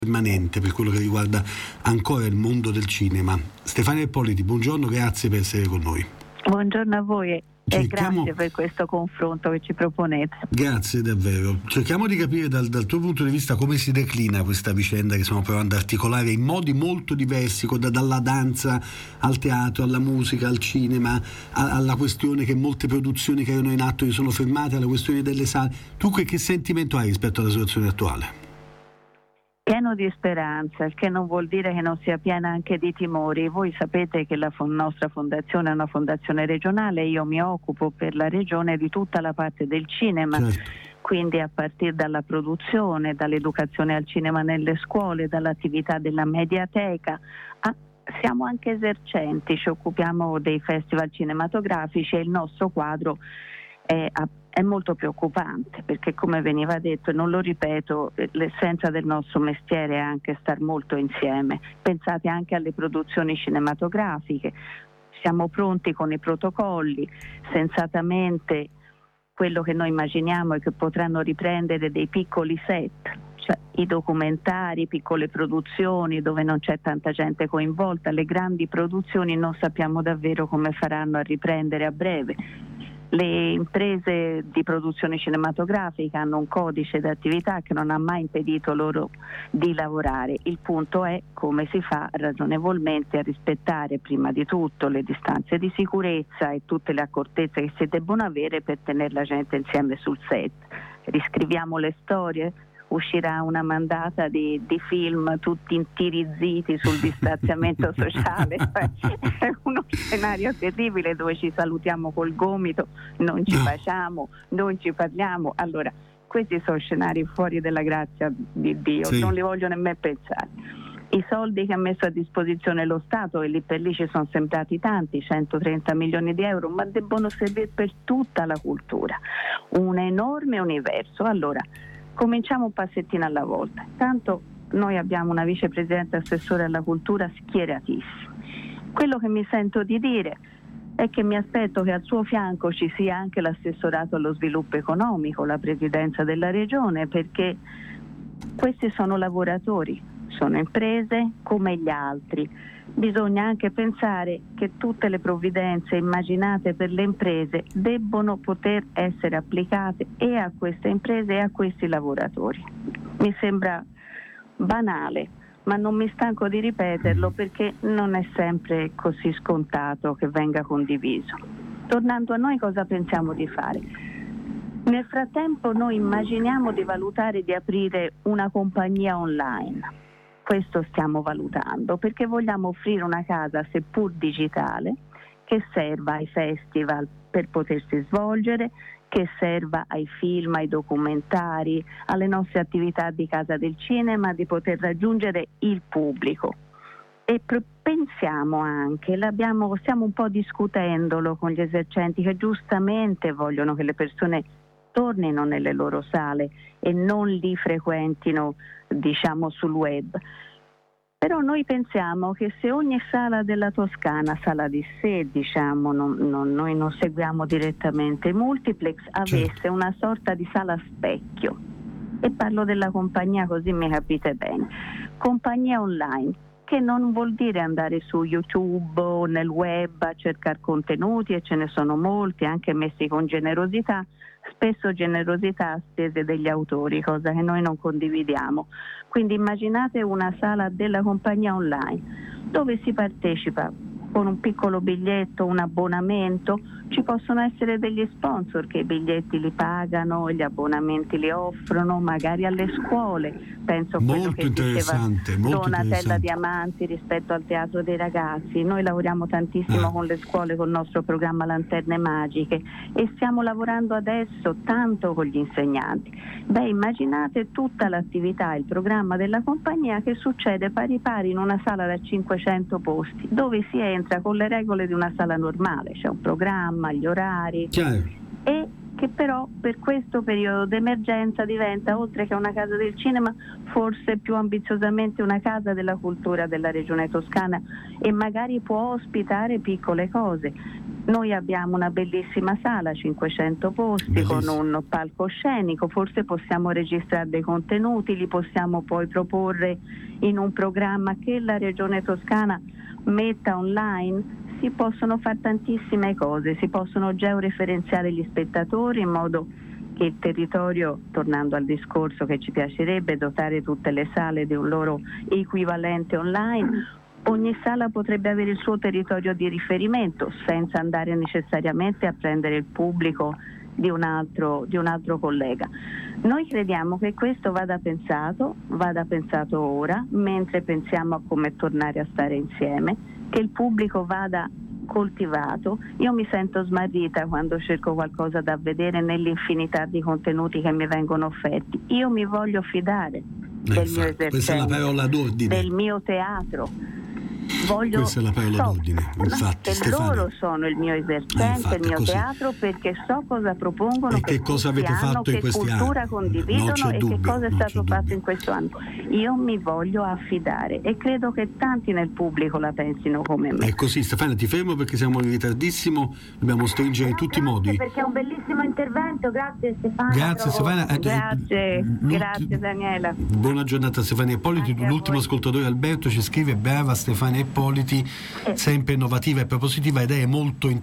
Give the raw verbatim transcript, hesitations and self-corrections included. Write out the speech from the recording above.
permanente per quello che riguarda ancora il mondo del cinema. Stefania Ippoliti, buongiorno, grazie per essere con noi. Buongiorno a voi e Cerchiamo... grazie per questo confronto che ci proponete. Grazie davvero. Cerchiamo di capire dal, dal tuo punto di vista come si declina questa vicenda che stiamo provando ad articolare in modi molto diversi, da, dalla danza al teatro, alla musica, al cinema, a, alla questione che molte produzioni che erano in atto si sono fermate, alla questione delle sale. Tu che, che sentimento hai rispetto alla situazione attuale? Pieno di speranza, il che non vuol dire che non sia piena anche di timori. Voi sapete che la nostra fondazione è una fondazione regionale, io mi occupo per la regione di tutta la parte del cinema, certo. Quindi a partire dalla produzione, dall'educazione al cinema nelle scuole, dall'attività della mediateca, a, siamo anche esercenti, ci occupiamo dei festival cinematografici e il nostro quadro è a È molto preoccupante perché, come veniva detto, e non lo ripeto, l'essenza del nostro mestiere è anche star molto insieme. Pensate anche alle produzioni cinematografiche, siamo pronti con i protocolli, sensatamente quello che noi immaginiamo è che potranno riprendere dei piccoli set, cioè i documentari, piccole produzioni dove non c'è tanta gente coinvolta, le grandi produzioni non sappiamo davvero come faranno a riprendere a breve. Le imprese di produzione cinematografica hanno un codice di attività che non ha mai impedito loro di lavorare. Il punto è come si fa ragionevolmente a rispettare prima di tutto le distanze di sicurezza e tutte le accortezze che si debbono avere per tenere la gente insieme sul set. Riscriviamo le storie? Uscirà una mandata di, di film tutti intirizziti sul distanziamento sociale, è uno scenario terribile dove ci salutiamo col gomito, non ci baciamo, non ci parliamo. Allora, questi sono scenari fuori della grazia di Dio, sì. Non li voglio nemmeno pensare. I soldi che ha messo a disposizione lo Stato, e lì per lì ci sono sembrati tanti, centotrenta milioni di euro, ma debbono servire per tutta la cultura, un enorme universo. Allora, cominciamo un passettino alla volta. Tanto noi abbiamo una vicepresidente assessore alla cultura schieratissima. Quello che mi sento di dire è che mi aspetto che al suo fianco ci sia anche l'assessorato allo sviluppo economico, la presidenza della regione, perché questi sono lavoratori, sono imprese come gli altri. Bisogna anche pensare che tutte le provvidenze immaginate per le imprese debbono poter essere applicate e a queste imprese e a questi lavoratori. Mi sembra banale, ma non mi stanco di ripeterlo perché non è sempre così scontato che venga condiviso. Tornando a noi, cosa pensiamo di fare? Nel frattempo noi immaginiamo di valutare di aprire una compagnia online. Questo stiamo valutando perché vogliamo offrire una casa, seppur digitale, che serva ai festival per potersi svolgere, che serva ai film, ai documentari, alle nostre attività di Casa del Cinema, di poter raggiungere il pubblico. E pro- pensiamo anche, l'abbiamo, stiamo un po' discutendolo con gli esercenti che giustamente vogliono che le persone tornino nelle loro sale e non li frequentino, diciamo, sul web. Però noi pensiamo che se ogni sala della Toscana, sala di sé, diciamo, non, non, noi non seguiamo direttamente i multiplex, avesse certo. una sorta di sala specchio, e parlo della compagnia così mi capite bene, compagnia online, che non vuol dire andare su YouTube o nel web a cercare contenuti, e ce ne sono molti, anche messi con generosità, spesso generosità a spese degli autori, cosa che noi non condividiamo. Quindi immaginate una sala della compagnia online dove si partecipa con un piccolo biglietto, un abbonamento. Ci possono essere degli sponsor che i biglietti li pagano, gli abbonamenti li offrono, magari alle scuole. Penso a quello che diceva Donatella Diamanti rispetto al teatro dei ragazzi. Noi lavoriamo tantissimo ah. con le scuole, col nostro programma Lanterne Magiche, e stiamo lavorando adesso tanto con gli insegnanti. Beh, immaginate tutta l'attività, il programma della compagnia che succede pari pari in una sala da cinquecento posti, dove si entra con le regole di una sala normale, c'è un programma, gli orari, Chiaro. e che però per questo periodo d'emergenza diventa, oltre che una casa del cinema, forse più ambiziosamente una casa della cultura della regione toscana, e magari può ospitare piccole cose. Noi abbiamo una bellissima sala, cinquecento posti, bellissimo, con un palcoscenico, forse possiamo registrare dei contenuti, li possiamo poi proporre in un programma che la Regione Toscana metta online. Si possono fare tantissime cose, si possono georeferenziare gli spettatori in modo che il territorio, tornando al discorso che ci piacerebbe, dotare tutte le sale di un loro equivalente online. Ogni sala potrebbe avere il suo territorio di riferimento senza andare necessariamente a prendere il pubblico di un altro, di un altro collega. Noi crediamo che questo vada pensato, vada pensato ora, mentre pensiamo a come tornare a stare insieme, che il pubblico vada coltivato. Io mi sento smarrita quando cerco qualcosa da vedere nell'infinità di contenuti che mi vengono offerti. Io mi voglio fidare eh, del mio esercizio, questa è la parola d'ordine, del mio teatro. Voglio, questa è la parola so, d'ordine, infatti, che Stefania, loro sono il mio esercente, eh, infatti, il mio così. teatro, perché so cosa propongono, e che, che cosa avete hanno, fatto in che questi cultura anni, condividono e dubbio, che cosa è stato fatto dubbio. in questo anno. Io mi voglio affidare e credo che tanti nel pubblico la pensino come me. È così. Stefania, ti fermo perché siamo in ritardissimo, dobbiamo stringere in tutti i modi. Perché è un bellissimo intervento, grazie Stefania. Grazie Stefania. Grazie, grazie Daniela. Buona giornata Stefania Ippoliti. Anche a L'ultimo voi. ascoltatore Alberto ci scrive: brava Stefania Ippoliti, sempre innovativa e propositiva, ed è molto